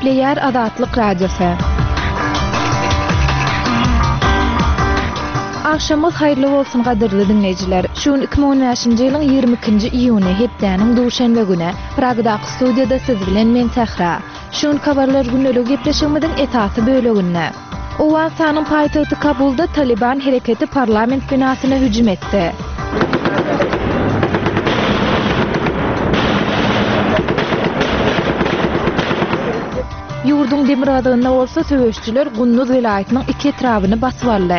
Nükleer Azatlyk Radiosu. Akşamız hayırlı bolsun gaderli dinleyijiler. Şuun 2015-nji ýylyň 22-nji iýuny hepdeniň duşanba güne Pragdaky studiýada siz bilen men Sahra. Şuun habarlar günnelik gepleşigimiziň esasy böleginde. Owganistanyň paýtagty Kabulda Taliban hereketi parlament binasyna hüjüm etdi. Yurdun demir adagynda bolsa söwüşçüler Gunnuz welaýatynyň iki etrabyny basyp aldy.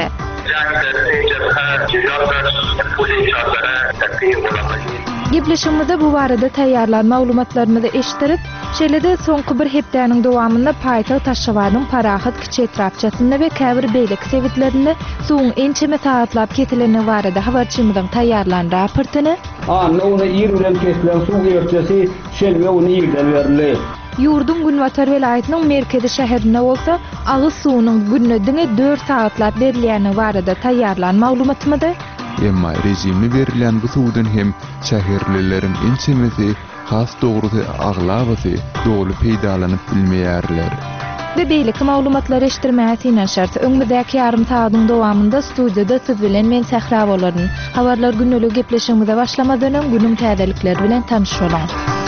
Gepleşigimizde bu barada taýýarlan maglumatlarymyzy eşitdirip, şeýlede soňky bir hepdeniň dowamynda paýtag Taşşabadyň Parahat kiçi etrapçasynda we käbir beýlik sebitlerinde suwuň ençeme saatlap ketileni barada habarçymyzyň taýýarlan raportyny ony ýer bilen kesilen suw ýerçesi şelbe ony ýerden berildi. Yurdun Günwatar welaýatynyň merkezi şäherinde bolsa, agyz suwunyň günnediňe 4 saatlap berilýäni barada taýýarlan maglumatymyzy emma rejimi berilen bu suwdan hem şäherlileriň ençemesi has dogrusy aglabasy dogly peýdalanyp bilmeýärler. Ve beýlik maglumatlar eşitdirmäsi şart öňümizdäki ýarym saatdyň dowamynda studiýada siz bilen men Sahra bolaryn. Habarlar günnelik gepleşigimize başlamadan günüň täzelikleri bilen tanışalım.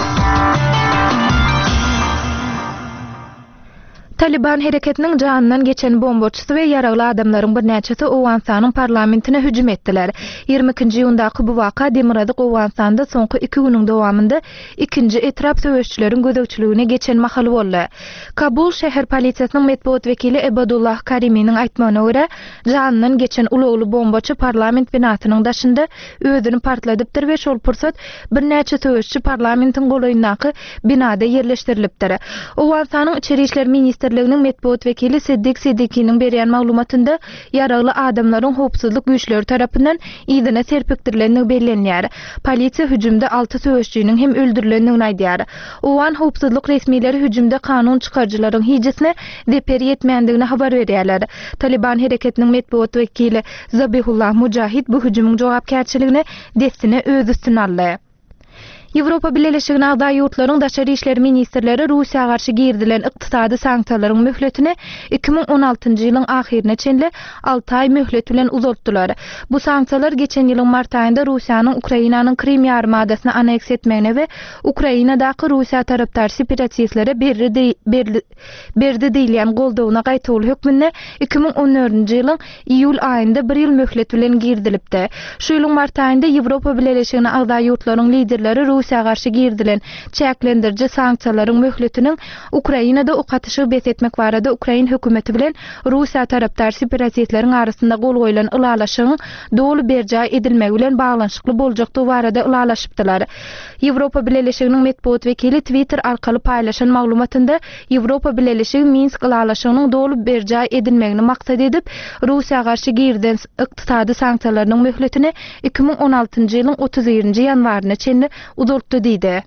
Taliban hereketiniň janyndan geçen bombaçysy we ýaragly adamlaryň bir näçesi Owganistanyň parlamentine hüjüm etdiler. 22-nji ýyldaky bu waka Demiradaky Owganistanda soňky 2 güniň dowamynda ikinji etrap söwüşçüleriň gözegçiligine geçen mahaly boldy. Kabul şäher polisiýasynyň medpuat wekili Ebadullah Karimiň aýtmagyna görä, janyndan geçen ulugly bombaçy parlament binasynyň daşynda özüni partladypdyr we şol pursat bir näçe söwüşçü parlamentiň golaýyndaky binada ýerleşdirilipdir. Owganistanyň içeri işler ministrliginiň medpuat wekili Siddiq Siddiqiniň berýän maglumatynda ýaragly adamlaryň howpsuzlyk güýçleri tarapyndan ýygyna serpikdirileni bellenýär. Polisiýa hüjümde 6 söwüşçüniň hem öldürilenini aýdýar. Owan howpsuzlyk resmiýetleri hüjümde kanun çykarjylaryň hijesine deper ýetmeýändigini habar berýärler. Taliban hereketiniň medpuat wekili Zabihullah Mujahid bu hüjümüň jogapkärçiligini destine öz üstüne aldy. Ýewropa Birleşigine agda ýurtlaryň daşary işler ministrleri Russiýa garşy girdilen ykdysady sanksiýalaryň möhletini 2016-njy ýylyň ahyrına çenli 6 ay möhlet bilen uzatdylar. Bu sanksiýalar geçen ýylyň mart aýynda Russiýanyň Ukrainanyň Krim ýarymadasyna aneks etmegine we Ukrainadaky Russiýa tarapdar separatistlere berdi diýilen goldawyna gaýtaly hökmüne 2014-nji ýylyň iýul aýynda 1 ýyl möhlet bilen girdilipdi. Şu ýylyň mart aýynda Ýewropa Birleşigine agda ýurtlaryň liderleri Russiýa garşy girdilen çäklendirji sanksiýalaryň möhletiniň Ukrainada okatyşy besetmek barada Ukraina hökümeti bilen Russiýa tarapdar separatistleriň arasynda gol goýulan ılalaşygyň dogly berjä edilmegi bilen baglanşykly boljakdy barada ılalaşypdylar. Ýewropa Birleşiginiň medpuat wekili Twitter arkaly paýlaşan maglumatynda Ýewropa Birleşigi Minsk ılalaşygynyň dogly berjä edilmegini maksat edip Russiýa garşy girdilen ykdysady sanksiýalaryň möhletini 2016-njy ýylyň 31-nji ýanwaryna çenli uzatdy diýdi.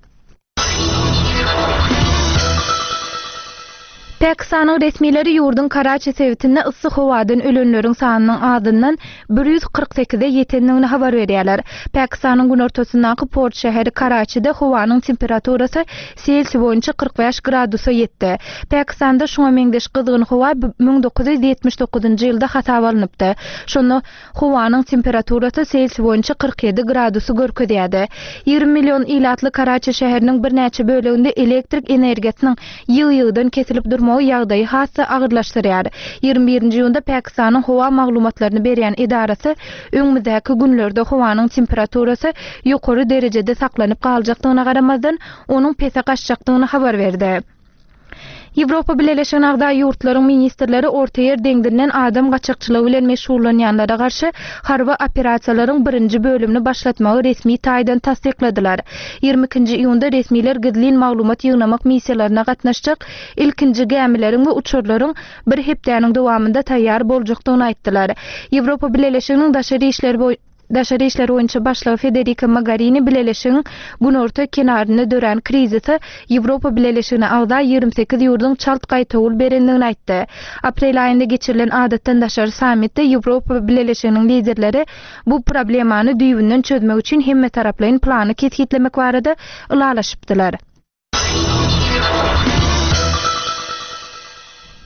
Pakistanyň resmiýetleri ýurdun Karachi sewitinde yssyk howadan ölenleriň sanynyň adyndan 148-e ýetendigini habar berýärler. Pakistanyň günortasyndaky port şäheri Karachida howanyň temperaturasy Selsiýus boýunça 45 gradusa ýetdi. Pakistanda şoňa meňdeş gyzgyn howa 1979-njy ýylda hasap alınıpdy. Şonu howanyň temperaturasy Selsiýus boýunça 47 gradusu görkezýärdi. 20 million ilatly Karachi şäheriniň bir näçe böleginde elektrik energiýasynyň ýyl-ýyldan kesilip durmagy ýagdaýy hassa agyrlaşdyrýar. 21-nji ýylda Pakistanyň howa maglumatlaryny berýän edarasy öňümüzdäki günlerde howanyň temperaturasy ýokary derejede saklanyp galjakdygyna garamazdan onuň pese gaçjakdygyny habar berdi. Ýewropa Birleşigine agda ýurtlaryň ministrleri orta ýer deňdiren adam gaçakçylygy bilen meşgullanýanlara garşy harby operasiýalaryň birinji bölümini başlatmagy resmi taýdan tasdikladylar. 22-nji iýunda resmiler gidlin maglumat ýygnamak missiýalaryna gatnaşjak ilkinji gemileriň we uçurlaryň bir hepdeniň dowamynda taýýar boljakdygyny aýtdylar. Ýewropa Birleşiginiň daşary işler boýunça başlygy Federica Mogherini Birleşigiň günorta kenaryny dören krizisi Ýewropa Birleşigine agda 28 ýurdun çalt gaýtawul berendigini aýtdy. Aprel aýynda geçirilen adatdan daşary sammitde Ýewropa Birleşiginiň liderleri bu problemany düýbünden çözmek üçin hemme taraplaryň plany ketgitlemek barada ılalaşypdylar.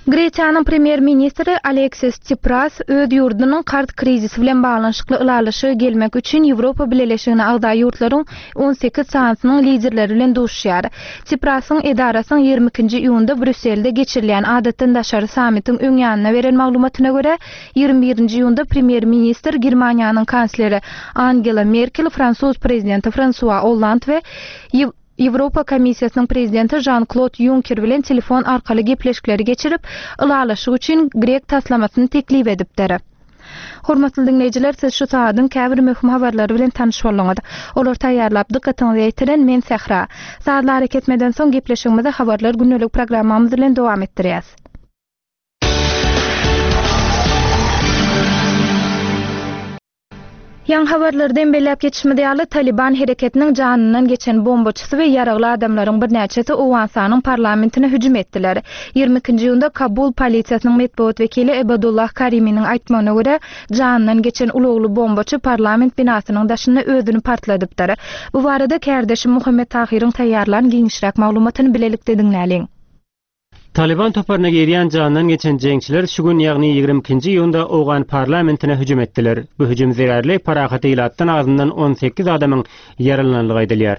Greçiýanyň premier ministri Aleksis Tsipras öz ýurdunyň kart krizisi bilen baglanyşykly ılalyşy gelmek üçin Ýewropa Birleşigine agdaý ýurtlaryň 18 sansynyň liderleri bilen duşýar. Tsiprasyň edarasyň 22-nji iýunda Brüsselde geçirilýän adatdan daşary sammitiň öňýanyna beren maglumatyna görä 21-nji iýunda premier ministr Germaniýanyň kansleri Angela Merkel, Fransuz prezidenti François Hollande we Ýewropa Komissiýasynyň prezidenti Jean-Claude Juncker bilen telefon arkaly gepleşikleri geçirip ılalyşyk üçin grek taslamasyny teklip edipdir. Hormatly dinleýijiler, siz şu saatyň käbir möhüm habarlary bilen tanyş bolýaňyz. Olar taýýarlap dykkatyňyzy ýetiren men Sehra. Saatlar ketmeden soň gepleşigimizi habarlar günnelik programmamyz bilen dowam etdirýäs. Ýang habarlardan belläp geçişmede ýaly Taliban hereketiniň janynyň geçen bombaçysy we ýaragly adamlaryň bir näçesi Owgansanyň parlamentine hüjüm etdiler. 22-nji ýylda Kabul polisiýasynyň medeniýet wekili Ebadullah Karimiň aýtmagyna görä, janynyň geçen ulugly bombaçy parlament binasynyň daşyna özüni partladypdyr. Bu barada kärdeşi Muhammed Tahiryň taýýarlan giňişräk maglumatyny bilelikde dinläliň. Taliban toparına geriyen canından geçen cenkçiler şu gün ýagny 22-nji ýylda Owgan parlamentine hüjüm etdiler. Bu hüjüm zerärli parahat ilatdan azyndan 18 adamyň ýaralanlygy aýdylýar.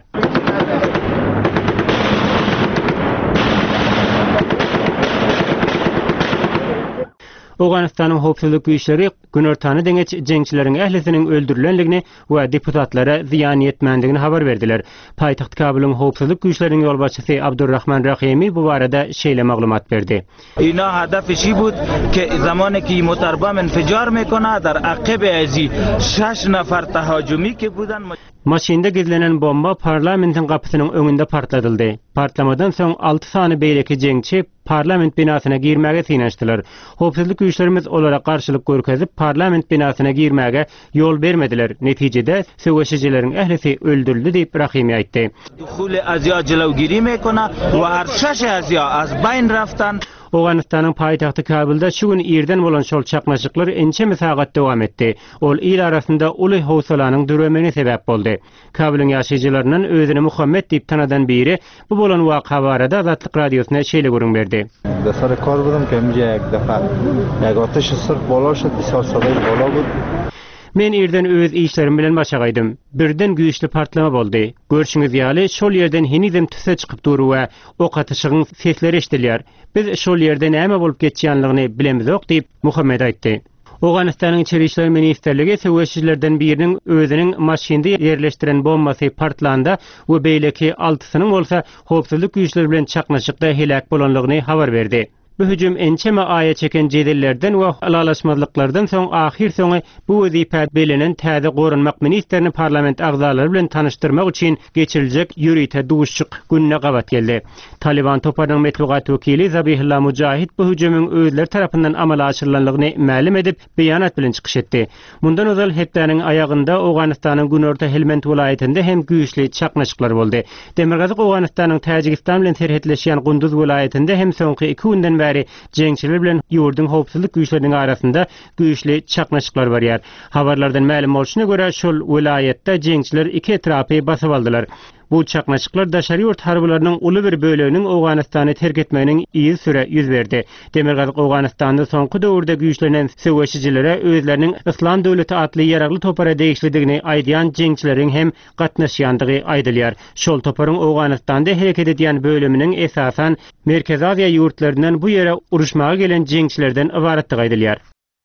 Owganistanyň howpsuzlyk güýçleri günortany deňeç jeňçileriň ählisiniň öldürilenligini we deputatlara ziýan ýetmändigini habar berdiler. Paýtaxt Kabulyň howpsuzlyk güýçleriniň ýolbaşçysy Abdurrahman Rahimi bu barada şeýle maglumat berdi. Ina hedefi şi bud ki zamanki motorba infijar mekona dar aqib azi 6 nefer tahajumi ki budan Maşynda gizlenen bomba parlamentin gapysynyň öňünde partladyldy. Partlamadan soň 6 sany beýleki jeňçi parlament binasyna girmäge synaşdylar. Howpsuzlyk güýçlerimiz olara garşylyk görkezip parlament binasyna girmäge ýol bermediler. Netijede söwüşçileriň ählisi öldürildi diýip Rahimi aýtdy. Duhul azya jelawgiri mekona we her 6 azya az bayn raftan. Owganistanyň paýtagty Kabulda şu gün ýerden bolan şol çaknaşyklar ençe mesagat dowam etdi. Ol il arasynda uly howsalanyň düremine sebäp boldy. Kabulyň ýaşaýjylarynyň özüni Muhammed diýip tanadan biri bu bolan waka barada Azatlyk radiosyna şeýle görüň berdi. Dasary kar buldum ki yak defa. Yak ateşi sırf bolaşy disar saday bola bud. Men ýerden öz işlerim bilen başagaýdym. Birden güýçli partlama boldy. Görşüňiz ýaly şol ýerden hinizem tüse çykyp durup we ok atyşygyň sesleri eşdilýär. Biz şol ýerde näme bolup geçýänligini bilemizok diýip Muhammed aýtdy. Owganistanyň içeri işler ministerligi söwüşçilerden biriniň özüniň maşynda ýerleşdiren bombasy partlanda we beýleki 6synyň bolsa howpsuzlyk güýçleri bilen çaknaşykda helak bolanlygyny habar berdi. Bu hüjüm ençeme aýa çeken jedellerden we alalaşmazlyklardan soň ahir soňy bu wezipä belenen täze gorunmak ministerini parlament agzalary bilen tanıştyrmak üçin geçiriljek ýürüýte duşçyk günne gabat geldi. Taliban toparnyň metbuat wekili Zabihullah Mujahid bu hüjümüň özleri tarapyndan amala aşyrylanlygyny ma'lum edip beýanat bilen çykyş etdi. Mundan özel hepdäniň aýagynda Owganistanyň günorta Helmand vilayetinde hem güýçli çaknaşyklar boldy. Demirgazyk Owganistanyň Täjikistan bilen serhetleşýän Gunduz vilayetinde hem soňky 2 günden beri jeňçiler bilen ýurdun howpsuzlyk güýçleriniň arasynda güýçli çaknaşyklar barýar. Habarlardan ma'lum bolşuna görä şol vilayetde jeňçiler 2 etrapy basyp aldylar. Bu çaknaşyklar daşary ýurt harbylarynyň uly bir böleginiň Owganistany terk etmeginiň iýi süre ýüz berdi. Demirgazyk Owganistanda soňky döwürde güýçlenen söwüşçilere özleriniň Islam döwleti atly ýaragly topara degişlidigini aýdýan jeňçileriň hem gatnaşýandygy aýdylýar. Şol toparyň Owganistanda hereket edýän bölüminiň esasan Merkez Aziýa ýurtlaryndan bu ýere uruşmaga gelen jeňçilerden ibaratdygy aýdylýar.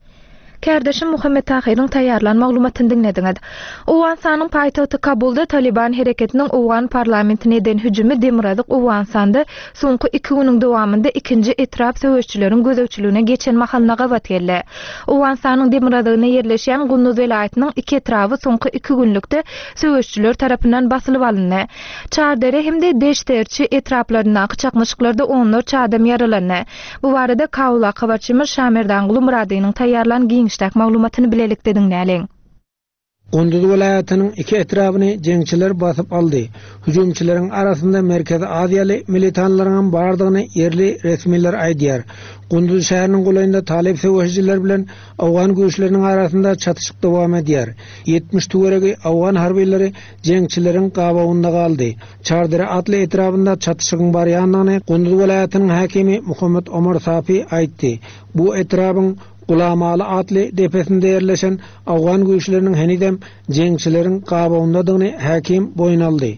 Kärdeşim Muhammed Tahiryň taýýarlan maglumatyny dinlediňiz. Owgansanyň paýtagty Kabulda Taliban hereketiniň Owgan parlamentine eden hüjümi Demirgazyk Owgansanda soňky 2 güniň dowamında ikinji etrap söwüşçileriň gözegçiligine geçen mahalna gabat geldi. Owgansanyň Demirgazyna ýerleşýän Gunduz welaýatynyň 2 etrapy soňky 2 günlükde söwüşçiler tarapyndan basylyp alyndy. Çardere hemde Deşterçi etraplaryndaki çaknaşyklarda onlarça adam ýaralandy. Bu barada Kabul habarçymyz Şamerdan Gulumradynyň taýýarlan giňişräk maglumatyny bilelikde dinläliň. Gunduz vilayatynyň iki etrabyny jeňçiler basyp aldy. Hüjümçilerin arasynda Merkezi Aziýaly militanlaryň bardygyny yerli resmiler aýdýar. Gunduz şäheriniň goýunda talep söwüşçiler bilen awgan güýçleriniň arasynda çatışyk dowam edýär. 70 töweregi awgan harbiýleri jeňçilerin gabawynda galdy. Çardere atly etrabynda çatışygyň barýanlygyny Gunduz vilayatynyň hakimi Muhammed Omar Safi aýtdy. Bu etrabyň Ulamalı atlı depesinde yerleşen awgan güýçleriniň henidem jeňçilerin gabawyndadygyny hakim boyun aldy.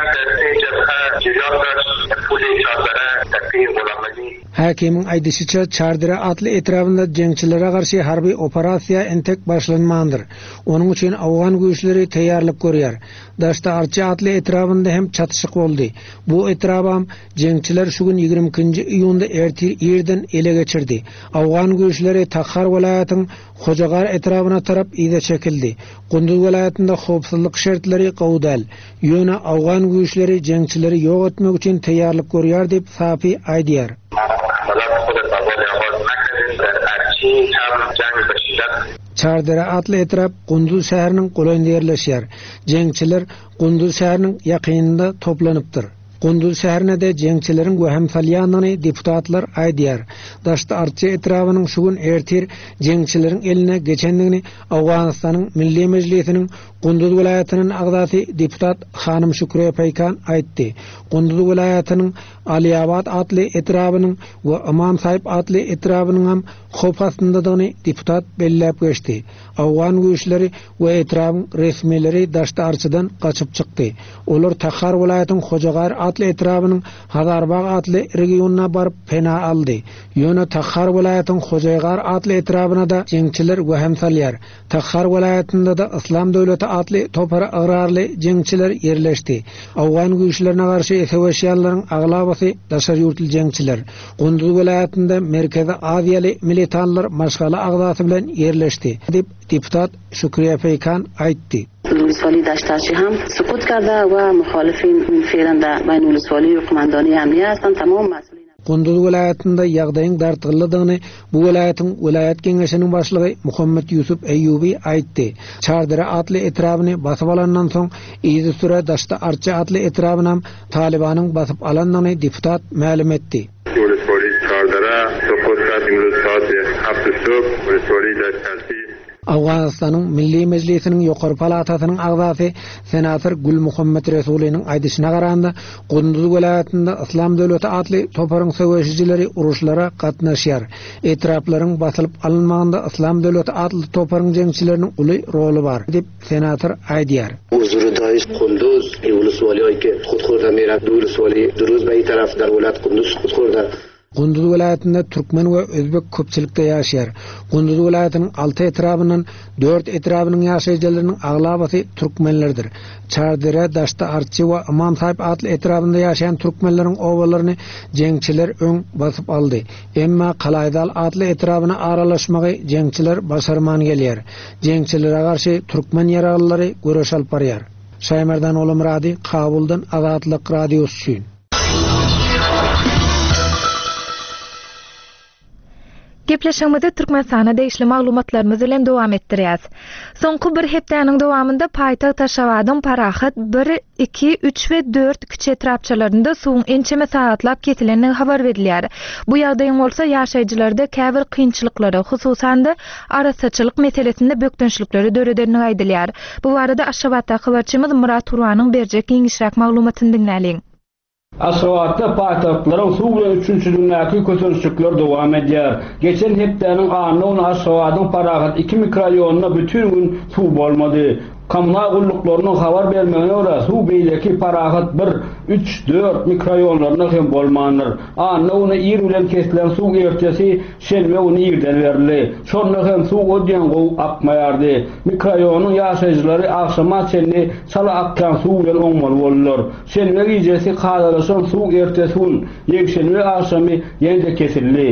Hakimin aýdysyça Çardere atly etrabynda jeňçilere garşy harby operasiýa entek başlanmandyr. Onuň üçin awgan güýçleri taýýarlyk görýär. Daşda arçy atly etrabynda hem çatışyk boldy. Bu etrabam jeňçiler şu gün 22-nji iýunda ertir ýerden ele geçirdi. Awgan güýçleri Takhar vilayatynyň Hojagar etrabyna tarap ýyda çekildi. Gunduz vilayatynda howpsuzlyk şertleri gowdal. Ýöne awgan güýçleri jeňçileri ýok etmek üçin taýýarlyk görýär diýip Safi aýdýar. Çardere atly etrap Gunduz şäheriniň goýunda ýerleşýär. Jeňçiler Gunduz şäheriniň ýakynynda toplanypdyr. Gunduz şäherine de jeňçilerin göhem salýanyny deputatlar aýdýar. Daşda arçy etrabynyň şu gün ertir jeňçilerin eline geçendigini Awganistanyň Milli Mejlisiniň Gunduz vilayatynyň agzasy deputat Hanym Şükre Peýkan aýtdy. Gunduz vilayatynyň Aliyabad atly etrabynyň we Imam Saýip atly etrabynyň hem howp astyndadygyny deputat belläp geçdi. Awgan güýçleri we etrabyň resmileri daşda arçydan gaçyp çykdy. Olar Takhar vilayatynyň Hojagar atly etrabynyň Hazarbag atly regionuna baryp pena aldy. Ýöne Takhar vilayatynyň Hojagar atly etrabyna da jeňçiler göhem salýar. Takhar vilayatynda da Islam döwleti atly topara agrarly jeňçiler ýerleşdi. Awgan güýçlerine garşy söwüşýärlaryň aglabasy daşar ýurtly jeňçiler. Gunduz vilayatynda Merkezi Aziýaly militanlar maşgala agzasy bilen ýerleşdi diýip deputat Şükriye Peýkan aýtdy. ولسوالی دشتاچی هم سقوط کرده و مخالفین فعلا در بین ولسوالی و قماندانی امنیه هستند. تمام مسئولین Gunduz vilayatynda ýagdaýyň dartgyllygyny bu vilayatyň vilayat keňeşiniň başlygy Muhammed Yusuf Eyyubi aýtdy. Çardere atly etrabyny basyp alandan soň ýyzy süre daşda arçy atly etrabynam Talibanyň basyp alandygyny deputat ma'lum etdi. ولسوالی Çardere سقوط کرد امروز ساعت 7 صبح ولسوالی دشتاچی Awganistanyň Milli Mejlisiniň ýokary palatasynyň agzasy senator Gül Muhammed Resulynyň aýdyşyna garanda Gunduz vilayatynda Islam döwleti atly toparyň söwüşçileri uruşlara gatnaşýar. Etraplaryň basylyp alınmagynda Islam döwleti atly toparyň jeňçileriniň uly roli bar diýip senator aýdýar. Huzurdaýys Gunduz ولسوالی که خودخورده میره ولسوالی درست به این طرف در ولایت قندوز خودخورده. Gunduz vilayatynda türkmen we özbek köpçülikde ýaşaýar. Gunduz vilayatynyň 6 etrabyndan 4 etrabynyň ýaşaýjylarynyň aglabasy türkmenlerdir. Çardere, Daşda Arçy we Imam Saýip atly etrabynda ýaşaýan türkmenleriň owalaryny jeňçiler öň basyp aldy. Emma Kalaýdal atly etrabyna aralaşmagy jeňçiler başarman gelýär. Jeňçilere garşy türkmen ýaragylary göreş alyp barýar. Şaýmerdan Olumrady, Kabuldan Azatlyk radiosu üçin. Gepleşigimizde Türkmenistana değişli maglumatlarymyzy bilen dowam etdirýäs. Soňky bir hepdeniň dowamynda paýtaxt Taşawadyň Parahat 1, 2, 3 we 4 kiçi etrapçalarynda suwuň ençeme saatlap ketilenden habar berilýär. Bu ýagdaýyň bolsa ýaşaýjylarda käbir kynçylyklary, hususan da arasaçylyk meselesinde bökdünçlikleri döredeni aýdylýar. Bu barada Aşgabatda habarçymyz Murat Turanyň berjek giňişräk maglumatyny dinläliň. Aşgabatda paýtaktlara suw we üçünçi dünýäki kösörçükler dowam edýär. Geçen hepdeniň anyny Aşgabatyň Parahat 2 mikroraýonuna bütün gün suw bolmady. Kommunal gulluklarının habar vermegine göre suw beýleki Parahat 1, 3, 4 mikroraýonlaryna hem bolmandyr. Anyny ýer bilen kesilen suw ertesi şelme ony ýerden berildi. Şonda hem suw ödýän gowy akmaýardy. Mikroraýonyň ýaşaýjylary akşama çenli sala akkan suw bilen oňmal bolýar. Şelme gijesi kadalaşan suw ertesi ýekşenme akşamy ýende kesildi.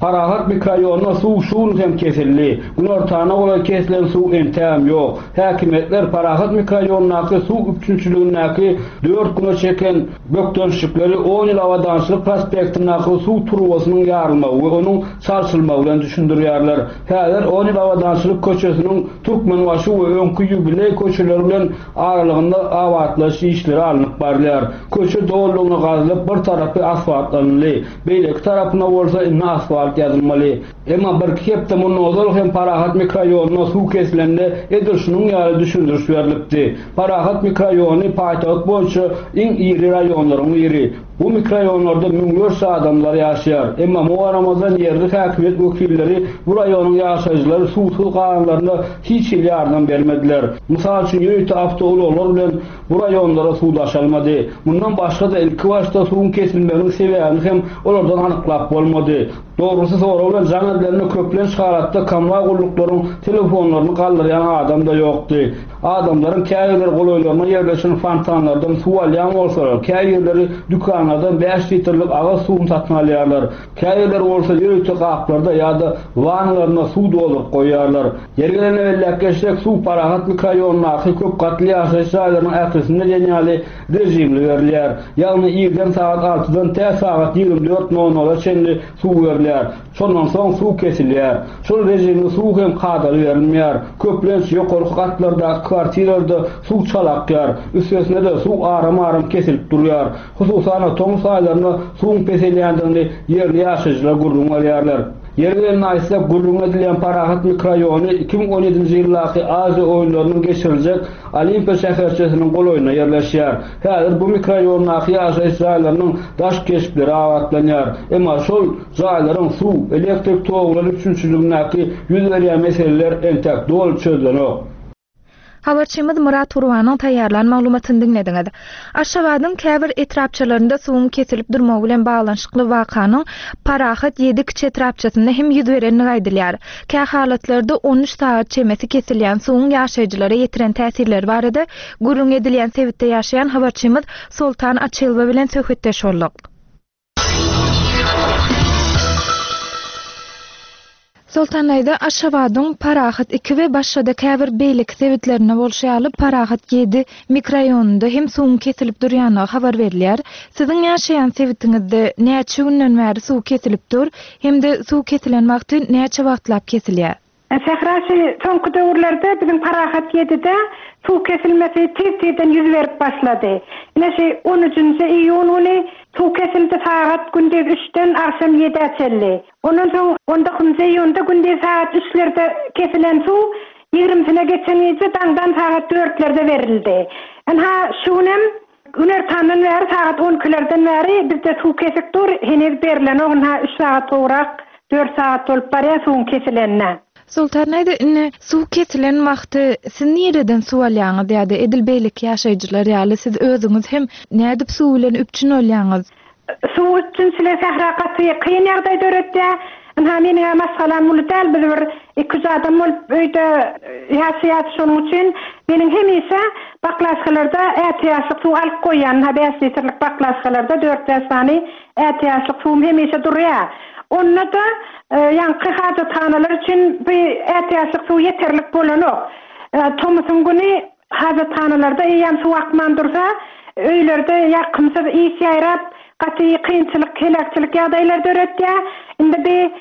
Parahat mikrorayonuna suw şuun hem kesildi. Günortana ola kesilen suw entäm ýok. Häkimetler Parahat mikrorayonundaky suw üçünçülüğündäki 4 güne çeken bökdönüşlikleri 10 ýyl awadançylyk prospektindaky suw turbasynyň ýarylmagy we onuň sarsylmagy bilen düşündirýärler. Häzir 10 ýyl awadançylyk köçesiniň Türkmenbaşy we öňkü ýübiley köçeleri bilen aralygynda awatlaş işleri alınıp barýar. Köçe dollugyny gazyp bir tarapy asfaltlanly, beýleki tarapyna bolsa inne asfalt ýazylmaly. Emma bir hepde monozol hem Parahat mikrorayonuna suw kesilende edilşiniň ýaly düşündiriş berilipdi. Parahat mikrorayony paýtagat boýunça iň iri raýonlaryň biri. Bu mikrorayonlarda müňlerçe adamlar ýaşaýar. Emma bu aramazdan ýerli häkimet wekilleri bu raýonyň ýaşaýjylary suwsuz galanlaryna hiç ýardam bermediler. Mysal üçin ýöýte awtologlar bilen bu raýonlara suw daşalmady. Bundan başga da ilki başda suwun kesilmeginiň sebäbini hem olardan anyklap bolmady. Doğrusu sonra bilen janadlaryny köplen şaharatda kamra gulluklaryň telefonlaryny galdyrýan adam da ýokdy. Adamlaryň käýerler goloýlaryna ýerleşen fontanlardan suw alýan bolsalar, käýerleri dükanlardan 5 litrlik agyr suw satyn alýarlar. Käýerler bolsa ýöýte gaplarda ýa-da wanylaryna suw doldurup goýýarlar. Ýergelene welläkkeşek suw Parahat mikrorayonundaky köp gatly ýaşaýjylaryň ätrisinde ýenýäli rejimli berilýär. Ýagny ýerden saat 6-dan tä saat 24:00 çenli suw berilýär. Şondan soň suw kesilýär. Şol rejimli suw hem kadary berilmeýär. Köplenç ýokarky gatlarda kwartiralarda suw çalakýar. Üstesine de suw aram-aram kesilip durýar. Hususan toň saýlaryna suwun peselýändigini ýerli ýaşaýjylar gurrun alýarlar. Yerden naýsa gurrun edilen Parahat mikrorayony 2017-nji ýylaky Aziýa oýunlarynyň geçiriljek Olimpiya şäherçesiniň goloýuna ýerleşýär. Häzir bu mikrorayondaky ýaşaýjylaryň daş geçipleri awatlanýar. Emma şol jaýlaryň suw, elektrik togulary üçünçülüğündäki ýüz berýän meseleler entek dol çözülenok. Habarçymyz Murat Urwanyň taýýarlan maglumatyny dinlediňiz. Aşgabatyň käbir etrapçylarynda suwun kesilip durmagy bilen baglanyşykly wakanyň Parahat 7 kiçi etrapçysynda hem ýüz berenini gaýdylýar. Kä halatlarda 13 saat çemesi kesilýän suwun ýaşaýjylara ýetiren täsirleri barada gurrun edilýän sebitde ýaşaýan habarçymyz Sultan Açylba bilen söhbetdeş boldyk. Sultanaýda Aşgabatyň Parahat 2 we başga da käbir beýlik sebitlerine bolşaýaly Parahat 7 mikrorayonunda hem suwun kesilip durýanyny habar berilýär. Siziň ýaşaýan sebitiňizde näçe günden bäri suw kesilip dur, hem de suw kesilen wagty näçe wagtlap kesilýär? Şäherçi soňky döwürlerde biziň Parahat 7-de suw kesilmesi tez-tezden ýüz berip başlady. Näçe 13-nji iýun güni suw kesildi saat gündüz 3-den akşam 7-e çelli. Ondan soň 19-njy iýunda gündüz saat 3-lerde kesilen suw 20-sine geçenýärde daňdan saat 4-lerde berildi. Ha şunem günertanyň bäri saat 12-lerden bäri bizde suw kesip dur, henüz berilen ha 3 saat owrak 4 saat bolup barýar suwun kesilenine. Sultanaýda inne suw kesilen wagty siz nereden suw alýaňyz ýa-da edilbeýlik ýaşaýjylar ýaly siz özüňiz hem nädip suw bilen üpçün olýaňyz? Suw üçin sile sährakaty kyn ýagdaýda öretdi. Ha meniň masalam ultal bir 200 adam bolup öýde ýaşaýar şonuň üçin meniň hemişe baklaşgalarda ätiýaşlyk suw alyp goýan, ha 5 litrlik baklaşgalarda 4 destany ätiýaşlyk suw hemişe durýar. Onda da ýanky hajatxanalar üçin bir ätiýaşlyk suw ýeterlik bolanok. Tomysyň güni hajatxanalarda ýam suw akman dursa, öýlerde ýakymsa iş ýaýrap, gaty kynçylyk, kelekçilik ýagdaýlarda öretdi. Indi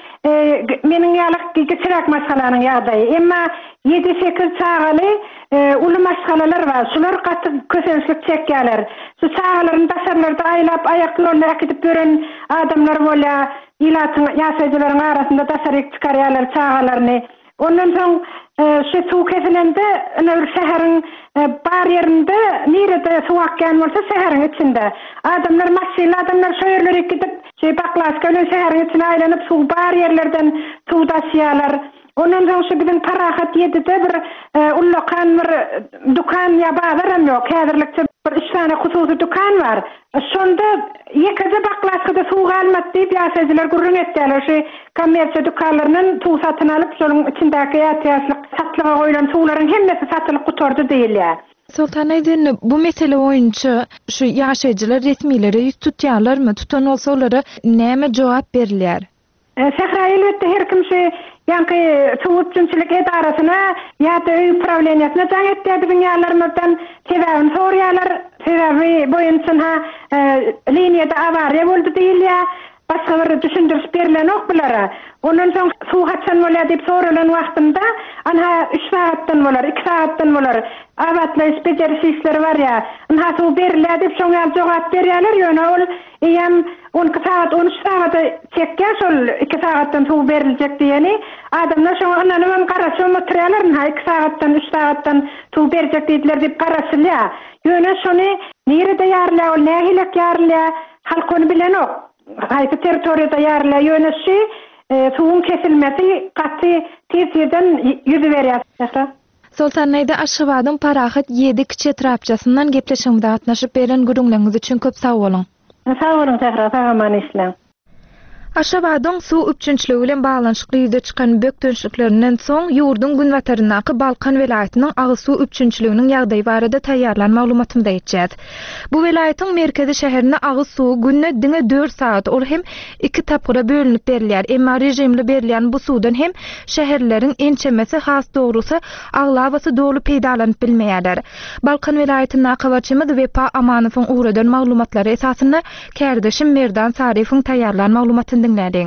meniň ýalyk geçirak masalanyň ýagdaýy. Emma 7-8 çağaly uly maşgalalar bar. Şular gaty kösençlik çekýärler. Şu çağalaryň daşarlarda aýlap aýak ýoluna gidip gören adamlar bolýar. İlatyň ýaşaýjylaryň arasynda daşaryk çykarýarlar çağalaryny. Ondan soň şu suw kesilende bir şäheriň bar ýerinde nerede suw akýan bolsa şäheriň içinde adamlar maşyna adamlar şöýerlere gidip baklaşka bilen şäheriň içine aýlanyp suw bar ýerlerden suw daşýarlar. Ondan soň şu biziň Parahat 7-de bir ullakan bir dukan ýa bazaram ýok. Häzirlikçe bir 3 tane hususy dukan bar. Şonda ýekide baklaşkada suw galmat diýip ýaşaýjylar gurrun etdiler. Şu kommersiýa dukanlarynyň suw satyn alyp şonuň içindäki ýaşaýyşlyk satlyga goýulan suwlaryň hemmesi satylyp gutordy diýilýär. Sultanaýda bu mesele boýunça şu ýaşaýjylar resmiýlere ýüz tutýarlarmy? Tutan bolsa olary näme jogap berilýär? Sehra elbette her kimse yankı suwupçunçylyk edarasına ýa-da öý upravleniýasyna jaň etdiýän ýalarlardan sebäbini soraýarlar. Sebebi boýunça liniýada awariýa boldy diýilýär. Başga bir düşündürüş berilen ok bulara. Ondan soň suw haçan bolýar diýip soralan wagtynda ana 3 saatdan bolar, 2 saatdan bolar. Abatlaýyş bejerişleri bar ýa. Ana suw berilýär diýip şoňa jogap berýärler ýöne ol ýa 12 saat 13 saat çekýär şol 2 saatdan suw beriljek diýeni adamlar şoňa näme garaşy materiallaryny 2 saatdan 3 saatdan suw berjek diýdiler diýip garaşylýar. Ýöne şonu nerede ýarlýar, ol nähilek ýarlýar, halk onu bilen ok. Hayta territoriyada ýarla ýönesi suwun kesilmesi gatty tezden ýüze berýär. Soltanayda Aşgabatyň Parahat 7 kiçi etrapçasından gepleşigimde gatnaşyp beren gürüňleriniz üçin köp sag bolun. Sag bolun Tehra, sagaman islam. Aşgabatyň suw üçünçligi bilen baglanyşykly ýüze çykan bök dönüşliklerinden soň ýurdun günwataryndaky Balkan welaýatynyň agy suw üçünçliginiň ýagdaýy barada taýýarlan maglumatymda ýetjät. Bu welaýatyň merkezi şäherine agy suw günne diňe 4 saat ol hem 2 tapgyra bölünip berilýär. Emma rejimli berilýän bu suwdan hem şäherleriň ençemesi has dogrusa aglabasy dogry peýdalanyp bilmeýärler. Balkan welaýatynyň kawaçymy Wepa Amanowyň ugradan maglumatlary esasynda kärdeşim Merdan Sarifowyň taýýarlan maglumatyny dinlädiň.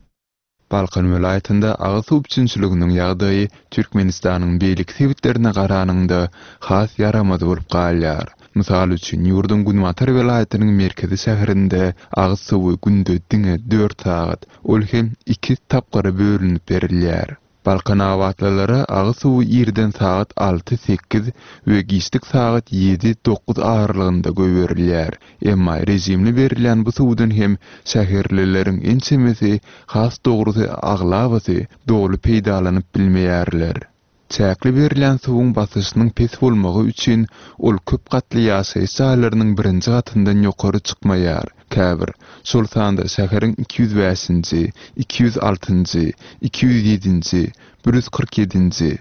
Balkan welaýatynda agy suw üçünçliginiň ýagdaýy Türkmenistanyň beýlik sebitlerine garanyňda has ýaramady bolup galýar. Mysal üçin ýurdun Günwatar welaýatynyň merkezi şäherinde agy suwy günde diňe 4 saat, ol hem 2 tapgyra bölünip berilýär. Balkan awatlalary agy suwy ýerden saat 6-8 we giçlik saat 7-9 aralygynda göwerilýär. Emma rejimli berilen bu suwdan hem şäherlileriň ençemesi has dogrusy aglabasy dogry peýdalanyp bilmeýärler. Çäkli berilen suwun basyşynyň pes bolmagy üçin ol köp gatly ýaşaýyş saýlarynyň birinji gatyndan ýokary çykmaýar. Käbir şol sanda şäheriň 205-nji, 206-njy, 207-nji, 147-nji,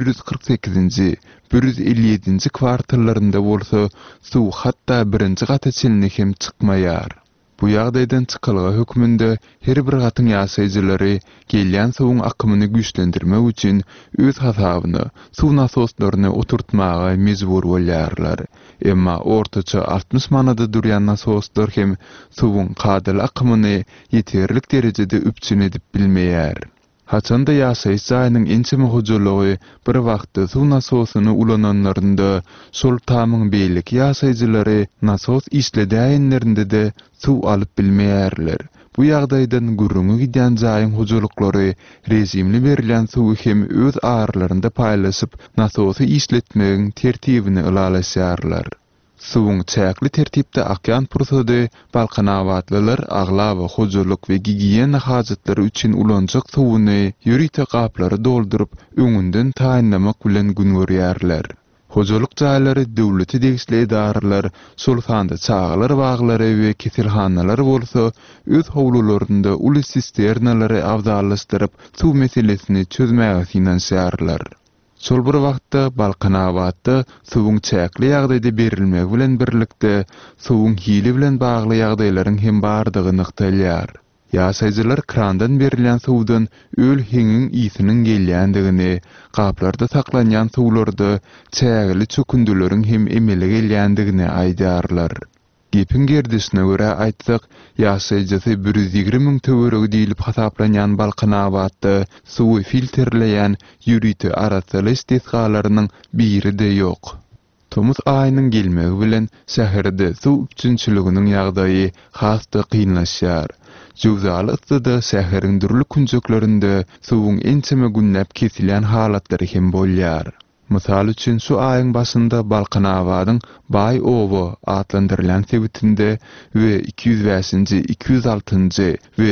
148-nji, 157-nji kwartallarynda bolsa suw hatda birinji gata çelini hem çykmaýar. Bu ýagdaýdan çykylgy hökmünde her bir gatyň ýaşaýjylary gelýän suwun akymyny güýçlendirmek üçin öz hasabyny suw nasoslaryny oturtmaga mejbur bolýarlar. Emma ortaça 60 manada durýan nasoslar hem suwun gadyl akymyny ýeterlik derejede üpçün edip bilmeýär. Haçanda ýaşaýyş jaýynyň ençeme hojalygy bir wagtda suw nasosyny ulananlarynda şol tamyň beýlik ýaşaýjylary nasos işledäýenlerinde de suw alyp bilmeýärler. Bu ýagdaýdan gürrüňe gidýän jaýyň hojalyklary rejimli berilen suwy hem öz arlarynda paýlaşyp nasosy işletmegiň tertibini ulalaşýarlar. Suwun çäkli tertipde akýan pursady Balkan awatlalar aglaba hojalyk we gigiýena hajatlary üçin ulanjak suwuny ýürite gaplary doldurup öňünden taýinlamak bilen gün görýärler. Hojalyk jaýlary döwleti degisli edaralar şol sanda çağlar baglary we kesilhannalar bolsa öz howlularynda uly sisternalary awdallaşdyryp suw meselesini çözmäge finansiýarlar. Şol bir wagtda Balkan awatda suwun çäkli ýagdaýda berilmegi bilen birlikde suwun hili bilen bagly ýagdaýlaryň hem bardygyny ykdalýar. Ýaşaýjylar krandan berilen suwdan öl heňiň ýysiniň gelýändigini, gaplarda saklanýan suwlarda çägli çökündüleriň hem emele gelýändigini aýdarlar. Gepin gerdisine göre aýtsak, ýaşaýjysy 120.000 töweregi diýilip hasaplanýan Balkan awatda suwy filtrleýän ýüriti arasaly istisgalarynyň biri de ýok. Tomuz aýynyň gelmegi bilen şäherde suw üçünçliginiň ýagdaýy hasda kynlaşýar. Jowzaly ysdyda şäheriň durly kunjuklarynda suwuň ençeme günnäp kesilýän halatlary hem bolýar. Mysal üçin şu aýyň başynda Balkan awadyň Bay Owo adlandyrylan sebitinde we 205-nji, 206-njy we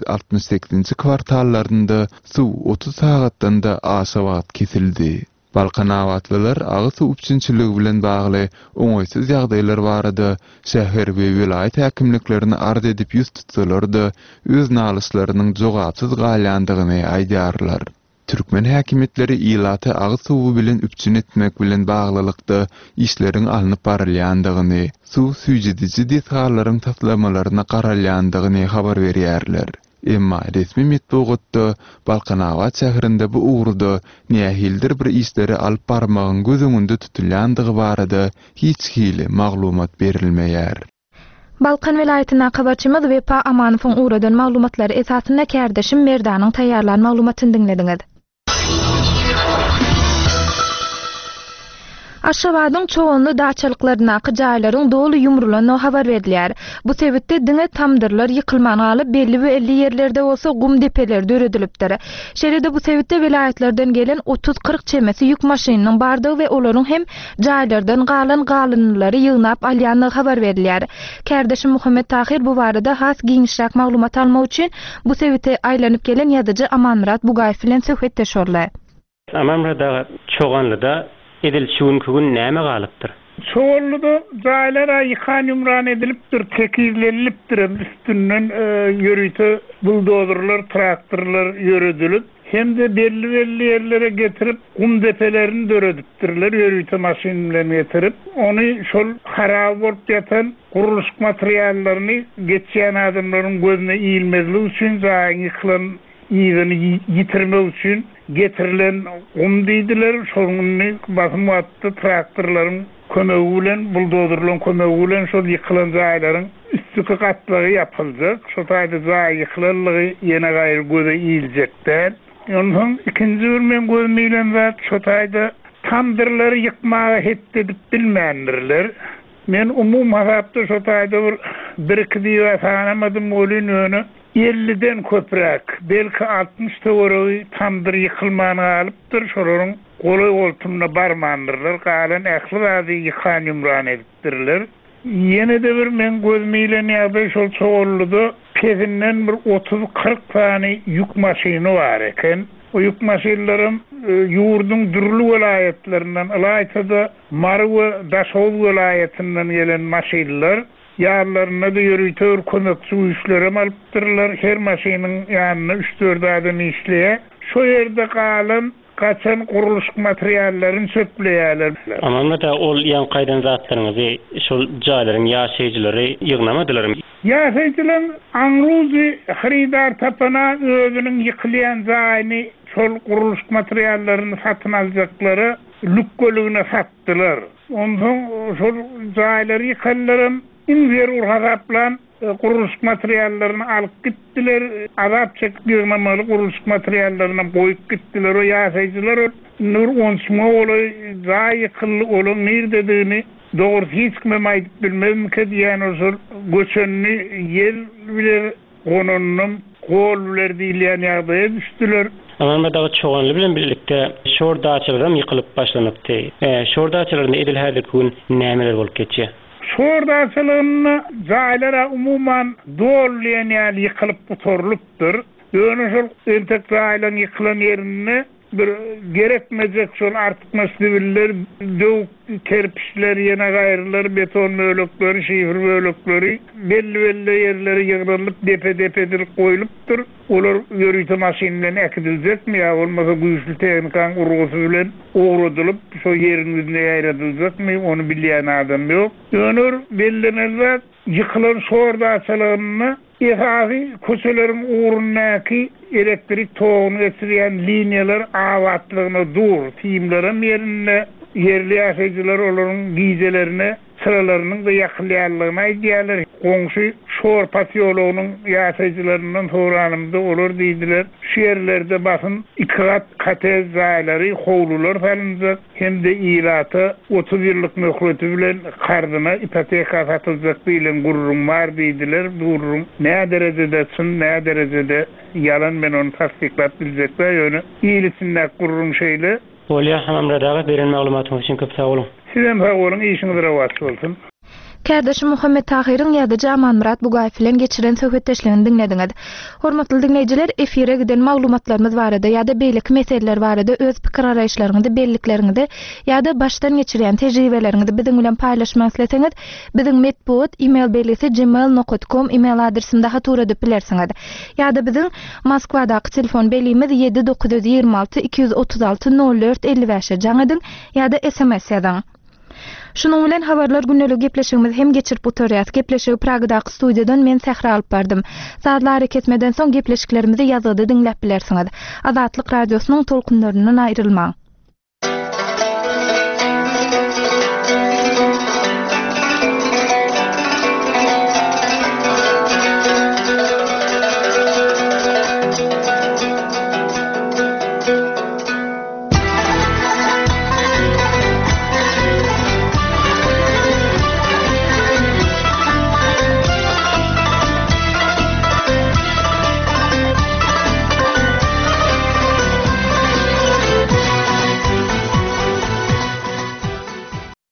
168-nji kwartallarynda suw 30 sagatdan da aşa wagt kesildi. Balkan awatlalar agy suw üçünçiligi bilen bagly oňaýsyz ýagdaýlar barada şäher we vilayet häkimliklerini ard edip ýüz tutsalar-da öz nalyslarynyň jogapsyz galýandygyny aýdarlar. Türkmen häkimetleri ilaty agy suwy bilen üpçün etmek bilen baglylykda işleriň alınıp barylýandygyny, suw süýjediji detalaryň taslamalaryna garalýandygyny habar berýärler. Emma resmi metbuatda Balqanawat şäherinde bu uğurda nähildir bir işleri alyp barmagyň gözüňünde tutulýandygy barada hiç hili maglumat berilmeýär. Balkan vilayatyna habarçymyz Wepa Amanowyň uğradan maglumatlary esasynda kärdeşim Merdanyň taýýarlan maglumatyny dinlediňiz. Aşgabatyň çoğunly daçalyklaryna jaýlaryň dolu ýumrulanyny habar berdiler. Bu sebäpde diňe tamdyrlar ýykylmany alyp belli we 50 ýerlerde bolsa gum depeler döredilipdir. Şeride bu sebäpde vilayatlardan gelen 30-40 çemesi ýük maşynynyň bardygy we olaryň hem jaýlardan galynlary ýygnap alýanlygy habar berdiler. Kärdeşim Muhammed Tahir bu barada has giňişrak maglumat almak üçin bu sebäpde aýlanyp gelen ýazyjy Amanmurat Bugaýew bilen söhbetleşýärler. Amanmurat çoğanlyda edil şunkugün näme galypdyr? Çoğunluda jaýlara ýykan ýumran edilipdir, tekizlenilipdir. Üstünden ýörüýte buldozerler, traktorlar ýöredilip, hem de belli ýerlere getirip gum depelerini döredipdirler, ýörüýte maşyn bilen getirip. Onu şol harap bolup ýatan guruluş materiallaryny geçýän adamlaryň gözüne iýilmezligi üçin ýykylan ýygyny ýitirmek üçin getirilen gum diýdiler. Şonuny basym atdy traktorlaryň kömegi bilen, buldozerlaryň kömegi bilen şol ýykylan jaýlaryň üstüki gatlary ýapyljak. Şo taýda jaý ýykylanlygy ýene gaýry göze iýiljekler. Onuň ikinji bir men gözlemlen zat şo taýda tamdyrlary ýykmagy hetdedip bilmändirler. Men umum hasapda şo taýda bir-iki diýip sanamadym bolýan öňe 50'den köprek, belki 60 töwregi tamdyr ýykylmany alypdyr, şolaryň goly oltumna barmandyrlar, galan ähli zady ýykan ýumran edipdirler. Ýene de bir men gözlemlen ýa-da şol çoğullyda pezinden bir 30-40 tane ýük maşyny bar eken. O ýük maşynlaryň ýurduň dürli welaýatlerinden, Alaýtada Mary we Daşow welaýatynyň gelen maşynlar ýarlaryna da ýörüýtür kömekçi güýçlere alypdyrlar. Her maşynyň ýanyna 3-4 adam işleýär. Şo ýerde galan kaçan guruluş materiallaryny söpleýärler. Amanmata ol ýan gaýdan zatlaryňyzy şol jaýlaryň ýaşaýjylary ýygnamadylarmy? Ýaşaýjylar aňruzy haridar tapana özüniň ýykylýan jaýyny şol guruluş materiallaryny satyn aljaklary lükgölügine satdylar. Ondan şol jaýlary ýykallarym inver urhazaplan guruluş materiallaryny alyp gitdiler. Azap çekdirmemaly guruluş materiallaryny boýup gitdiler. O ýaşaýjylar nur onçma oly zaýykly olan nerdedigini dogry hiç kime aýdyp bilmezmi diýen ozul göçenni yer bilen onunun gol bilen diýilýän ýagdaýa düşdiler. Amanmadagy çoğanly bilen birlikde şordaçylarym ýykylyp başlanypdy. Şordaçylaryň edil häzir gün nämeler bolup geçýär? Şordaçylygyny jaýlara umuman dolýan ýaly ýykylyp oturulupdyr. Öňe şol entek jaýlaryň ýykylan ýerine bir gerekmejek şol artykma siviller, döw kerpiçler, ýene gaýrylar, beton möлекleri, şifir möлекleri belli ýerlere ýygrylyp depe goýulypdyr. Olar ýörüýte maşyny bilen äkidiljekmi ýa bolmasa güýçli tehnikanyň urgusy bilen ogrudylyp şo ýeriň üzüne ýaýradyljekmi onu bilýän adam ýok. Öňür bellenelär ýykylan şordaçylygyny ehali köçeleriň uğrundaky elektrik togyny geçirýän liniýalar awatlygyny dur, tiýimlere ýerine yerli ýaşaýjylar olaryň gizelerine sıralarynyň da ýakylýanlygyna aýdýarlar. Goňşy şor pasiýologynyň ýaşaýjylarynyň soranymda olar diýdiler. Şu ýerlerde bakyn 2 katez jaýlary, howlular salınjak, hem de ýylaty 30 ýyllyk möhlet bilen gardyna ipoteka satyljak diýilen gurrum bar diýdiler. Gurrum näme derejede çyn, näme derejede ýalan men onu tasdiklap biljekler ýöne. Ýylysyna gurrum şeýle. Olya Amanmuradaga beren maglumatyňyz üçin köp sag bolun. Sizem sag bolun, işiniz rawat bolsun. Kärdeşim Muhammed Tahiryň ýazyjy Amanmurat Bugaýew bilen geçiren söhbetdeşligini dinlediňiz. Hormatly dinleýijiler, efire giden maglumatlarymyz barada ýa-da beýlik meseleler barada öz pikir araýşlaryňyzy, bellikleriňizi ýa-da başdan geçirýän tejribeleriňizi biziň bilen paýlaşmak isleseňiz, biziň metbuat email belesi gmail.com email adresimde hatura edip bilersiňiz. Ýa-da biziň Moskwadaky telefon belimiz 7926 236 04 55 jaňydyň ýa-da SMS ýazyň. Şunun bilen habarlar günnelik gepleşigimiz hem geçirip oturýar. Gepleşigi Pragadaky studiýadan men Sähra alyp bardym. Saatlar ketmeden soň gepleşiklerimizi ýazyda dinläp bilersiňiz. Azatlyk radiosynyň tolkunlaryndan aýrylmaň.